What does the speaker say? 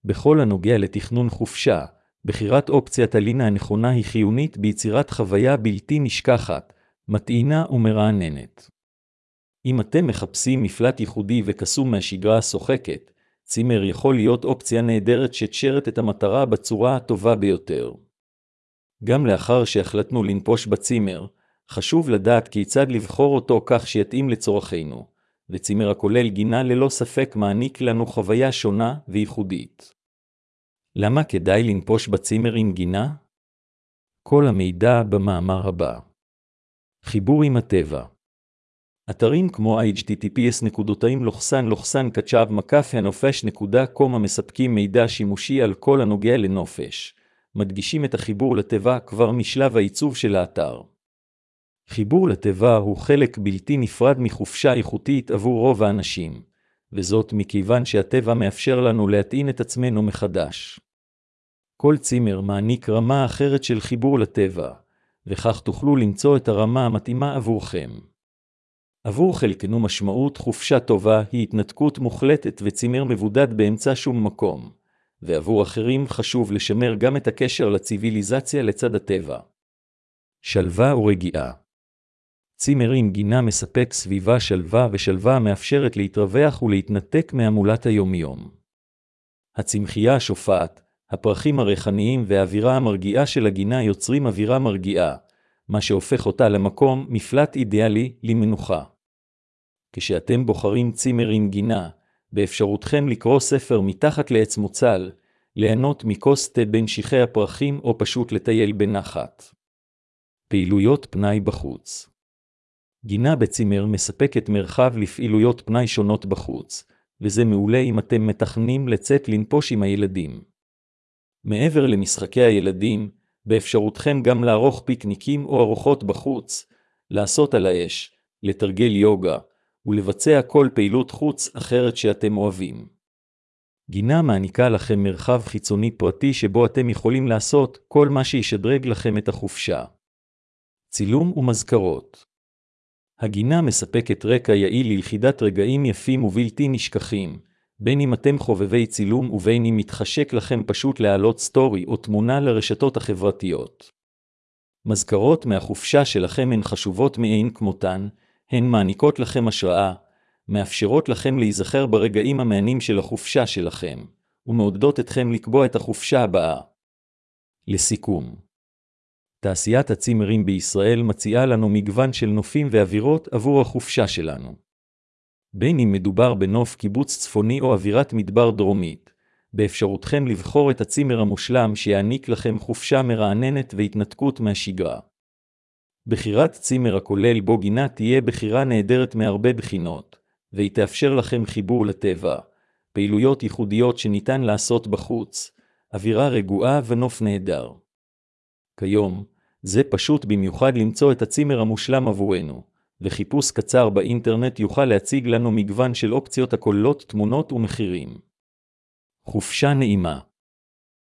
בכל הנוגע לתכנון חופשה, בחירת אופציית הלינה הנכונה היא חיונית ביצירת חוויה בלתי נשכחת, מטעינה ומרעננת. אם אתם מחפשים מפלט ייחודי וקסום מהשגרה השוחקת, צימר יכול להיות אופציה נהדרת שתשרת את המטרה בצורה הטובה ביותר. גם לאחר שהחלטנו לנפוש בצימר, חשוב לדעת כיצד לבחור אותו כך שיתאים לצורכינו, וצימר הכולל גינה ללא ספק מעניק לנו חוויה שונה וייחודית. למה כדאי לנפוש בצימר עם גינה? כל המידע במאמר הבא. חיבור עם הטבע. אתרים כמו https://kachab-הנופש.com המספקים מידע שימושי על כל הנוגע לנופש, מדגישים את החיבור לטבע כבר משלב העיצוב של האתר. חיבור לטבע הוא חלק בלתי נפרד מחופשה איכותית עבור רוב האנשים, וזאת מכיוון שהטבע מאפשר לנו להטעין את עצמנו מחדש. כל צימר מעניק רמה אחרת של חיבור לטבע, וכך תוכלו למצוא את הרמה המתאימה עבורכם. עבור חלקנו משמעות חופשה טובה היא התנתקות מוחלטת וצימר מבודד באמצע שום מקום, ועבור אחרים חשוב לשמר גם את הקשר לציוויליזציה לצד הטבע. שלווה ורגיעה. צימר עם גינה מספק סביבה שלווה מאפשרת להתרווח ולהתנתק מהמולת היומיום. הצמחייה השופעת, הפרחים הריחניים והאווירה המרגיעה של הגינה יוצרים אווירה מרגיעה, מה שהופך אותה למקום מפלט אידיאלי למנוחה. כשאתם בוחרים צימר עם גינה, באפשרותכם לקרוא ספר מתחת לעץ מוצל, ליהנות מכוס תה בין שיחי הפרחים או פשוט לטייל בנחת. פעילויות פנאי בחוץ. גינה בצימר מספקת מרחב לפעילויות פנאי שונות בחוץ, וזה מעולה אם אתם מתכננים לצאת לנפוש עם הילדים. מעבר למשחקי הילדים, באפשרותכם גם לערוך פיקניקים או ארוחות בחוץ, לעשות על האש, לתרגל יוגה, ולבצע כל פעילות חוץ אחרת שאתם אוהבים. גינה מעניקה לכם מרחב חיצוני פרטי שבו אתם יכולים לעשות כל מה שישדרג לכם את החופשה. צילום ומזכרות. הגינה מספקת רקע יעיל ללכידת רגעים יפים ובלתי נשכחים, בין אם אתם חובבי צילום ובין אם מתחשק לכם פשוט להעלות סטורי או תמונה לרשתות החברתיות. מזכרות מהחופשה שלכם הן חשובות מאין כמותן, הן מעניקות לכם השראה, מאפשרות לכם להיזכר ברגעים המעניינים של החופשה שלכם, ומעודדות אתכם לקבוע את החופשה הבאה. לסיכום, תעשיית הצימרים בישראל מציעה לנו מגוון של נופים ואווירות עבור החופשה שלנו. בין אם מדובר בנוף קיבוץ צפוני או אווירת מדבר דרומית, באפשרותכם לבחור את הצימר המושלם שיעניק לכם חופשה מרעננת והתנתקות מהשגרה. בחירת צימר הכולל בו גינה תהיה בחירה נהדרת מהרבה בחינות, והיא תאפשר לכם חיבור לטבע, פעילויות ייחודיות שניתן לעשות בחוץ, אווירה רגועה ונוף נהדר. כיום, זה פשוט במיוחד למצוא את הצימר המושלם עבורנו, וחיפוש קצר באינטרנט יוכל להציג לנו מגוון של אופציות הכוללות תמונות ומחירים. חופשה נעימה.